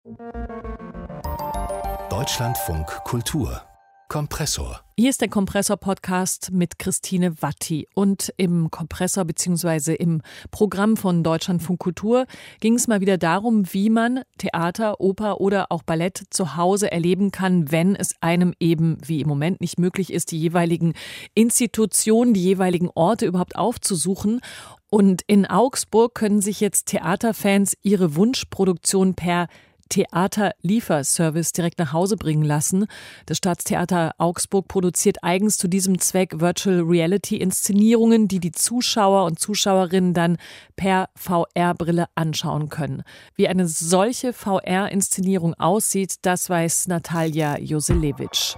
Deutschlandfunk Kultur Kompressor. Hier ist der Kompressor-Podcast mit Christine Watti. Und im Kompressor bzw. im Programm von Deutschlandfunk Kultur ging es mal wieder darum, wie man Theater, Oper oder auch Ballett zu Hause erleben kann, wenn es einem eben, wie im Moment nicht möglich ist, die jeweiligen Institutionen, die jeweiligen Orte überhaupt aufzusuchen. Und in Augsburg können sich jetzt Theaterfans ihre Wunschproduktion per Theaterlieferservice direkt nach Hause bringen lassen. Das Staatstheater Augsburg produziert eigens zu diesem Zweck Virtual Reality Inszenierungen, die die Zuschauer und Zuschauerinnen dann per VR-Brille anschauen können. Wie eine solche VR-Inszenierung aussieht, das weiß Natalia Joselewitsch.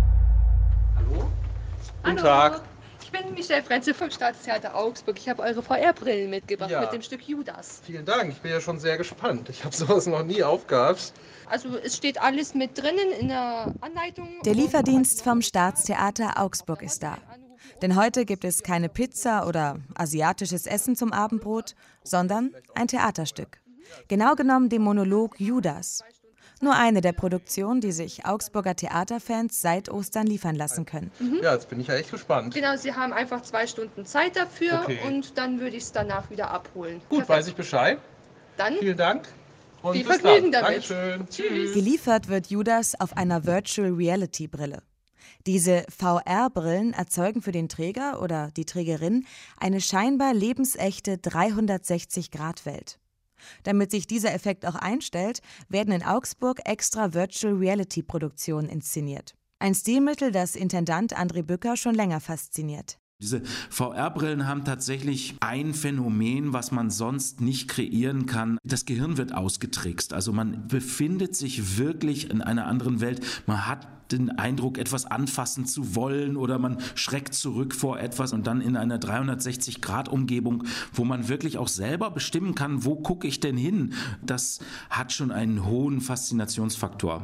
Hallo? Guten Tag. Ich bin Michelle Frenzel vom Staatstheater Augsburg. Ich habe eure VR-Brillen mitgebracht mit dem Stück Judas. Vielen Dank, ich bin ja schon sehr gespannt. Ich habe sowas noch nie aufgehabt. Also es steht alles mit drinnen in der Anleitung. Der Lieferdienst vom Staatstheater Augsburg ist da. Denn heute gibt es keine Pizza oder asiatisches Essen zum Abendbrot, sondern ein Theaterstück. Genau genommen den Monolog Judas. Nur eine der Produktionen, die sich Augsburger Theaterfans seit Ostern liefern lassen können. Ja, jetzt bin ich ja echt gespannt. Genau, sie haben einfach 2 Stunden Zeit dafür und dann würde ich es danach wieder abholen. Gut, Perfekt. weiß ich Bescheid. Dann Vielen Dank. Und viel bis Vergnügen dann. damit. Dankeschön. Tschüss. Geliefert wird Judas auf einer Virtual Reality Brille. Diese VR-Brillen erzeugen für den Träger oder die Trägerin eine scheinbar lebensechte 360-Grad-Welt. Damit sich dieser Effekt auch einstellt, werden in Augsburg extra Virtual-Reality-Produktionen inszeniert. Ein Stilmittel, das Intendant André Bücker schon länger fasziniert. Diese VR-Brillen haben tatsächlich ein Phänomen, was man sonst nicht kreieren kann. Das Gehirn wird ausgetrickst. Also man befindet sich wirklich in einer anderen Welt. Man hat den Eindruck, etwas anfassen zu wollen oder man schreckt zurück vor etwas und dann in einer 360-Grad-Umgebung, wo man wirklich auch selber bestimmen kann, wo gucke ich denn hin? Das hat schon einen hohen Faszinationsfaktor.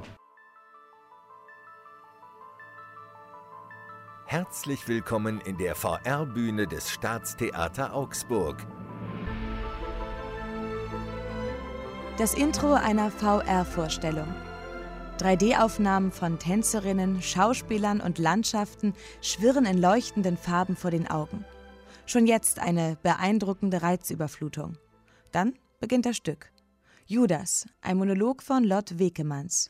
Herzlich willkommen in der VR-Bühne des Staatstheater Augsburg. Das Intro einer VR-Vorstellung. 3D-Aufnahmen von Tänzerinnen, Schauspielern und Landschaften schwirren in leuchtenden Farben vor den Augen. Schon jetzt eine beeindruckende Reizüberflutung. Dann beginnt das Stück. Judas, ein Monolog von Lot Wekemanns.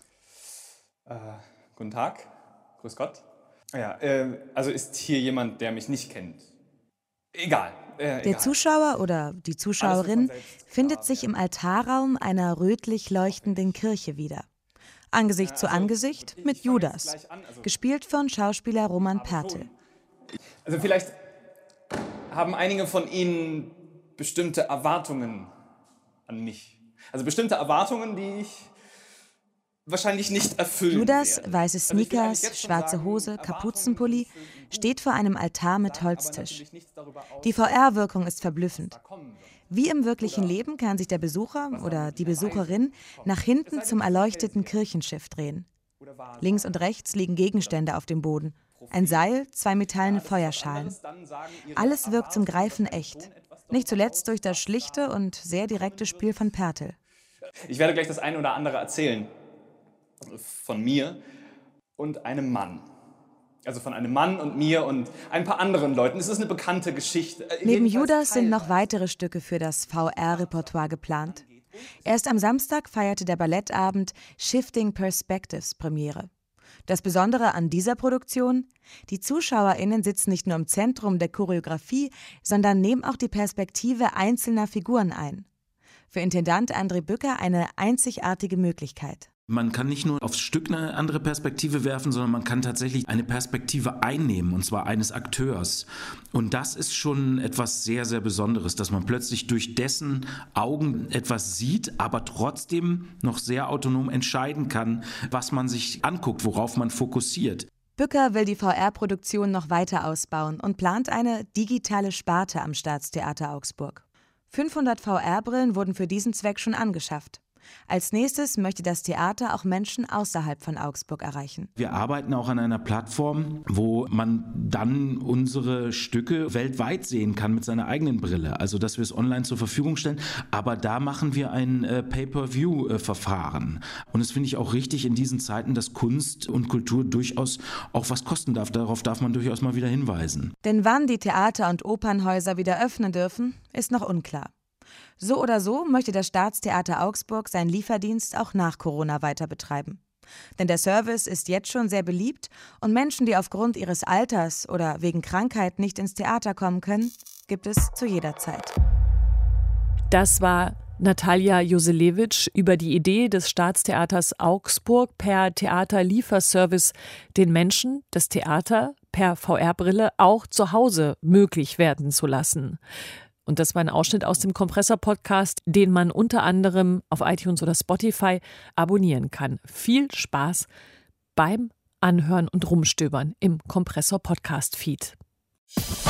Guten Tag, grüß Gott. Ja, also ist hier jemand, der mich nicht kennt? Egal. Der Zuschauer oder die Zuschauerin findet sich im Altarraum einer rötlich leuchtenden Kirche wieder. Angesicht zu Angesicht mit Judas, gespielt von Schauspieler Roman Pertl. Also vielleicht haben einige von Ihnen bestimmte Erwartungen an mich. Also bestimmte Erwartungen, die ich wahrscheinlich nicht erfüllen Judas, werde. weiße Sneakers, schwarze Hose, Kapuzenpulli, steht vor einem Altar mit Holztisch. Die VR-Wirkung ist verblüffend. Wie im wirklichen Leben kann sich der Besucher oder die Besucherin nach hinten zum erleuchteten Kirchenschiff drehen. Links und rechts liegen Gegenstände auf dem Boden. Ein Seil, 2 metallene Feuerschalen. Alles wirkt zum Greifen echt. Nicht zuletzt durch das schlichte und sehr direkte Spiel von Pertl. Ich werde gleich das eine oder andere erzählen von mir und einem Mann. Also von einem Mann und mir und ein paar anderen Leuten. Es ist eine bekannte Geschichte. Neben Judas sind noch weitere Stücke für das VR-Repertoire geplant. Erst am Samstag feierte der Ballettabend Shifting Perspectives Premiere. Das Besondere an dieser Produktion: Die ZuschauerInnen sitzen nicht nur im Zentrum der Choreografie, sondern nehmen auch die Perspektive einzelner Figuren ein. Für Intendant André Bücker eine einzigartige Möglichkeit. Man kann nicht nur aufs Stück eine andere Perspektive werfen, sondern man kann tatsächlich eine Perspektive einnehmen, und zwar eines Akteurs. Und das ist schon etwas sehr, sehr Besonderes, dass man plötzlich durch dessen Augen etwas sieht, aber trotzdem noch sehr autonom entscheiden kann, was man sich anguckt, worauf man fokussiert. Bücker will die VR-Produktion noch weiter ausbauen und plant eine digitale Sparte am Staatstheater Augsburg. 500 VR-Brillen wurden für diesen Zweck schon angeschafft. Als nächstes möchte das Theater auch Menschen außerhalb von Augsburg erreichen. Wir arbeiten auch an einer Plattform, wo man dann unsere Stücke weltweit sehen kann mit seiner eigenen Brille. Also, dass wir es online zur Verfügung stellen. Aber da machen wir ein Pay-per-View-Verfahren. Und das finde ich auch richtig in diesen Zeiten, dass Kunst und Kultur durchaus auch was kosten darf. Darauf darf man durchaus mal wieder hinweisen. Denn wann die Theater- und Opernhäuser wieder öffnen dürfen, ist noch unklar. So oder so möchte das Staatstheater Augsburg seinen Lieferdienst auch nach Corona weiter betreiben. Denn der Service ist jetzt schon sehr beliebt und Menschen, die aufgrund ihres Alters oder wegen Krankheit nicht ins Theater kommen können, gibt es zu jeder Zeit. Das war Natalia Joselewitsch über die Idee des Staatstheaters Augsburg, per Theaterlieferservice den Menschen das Theater per VR-Brille auch zu Hause möglich werden zu lassen. Und das war ein Ausschnitt aus dem Kompressor-Podcast, den man unter anderem auf iTunes oder Spotify abonnieren kann. Viel Spaß beim Anhören und Rumstöbern im Kompressor-Podcast-Feed.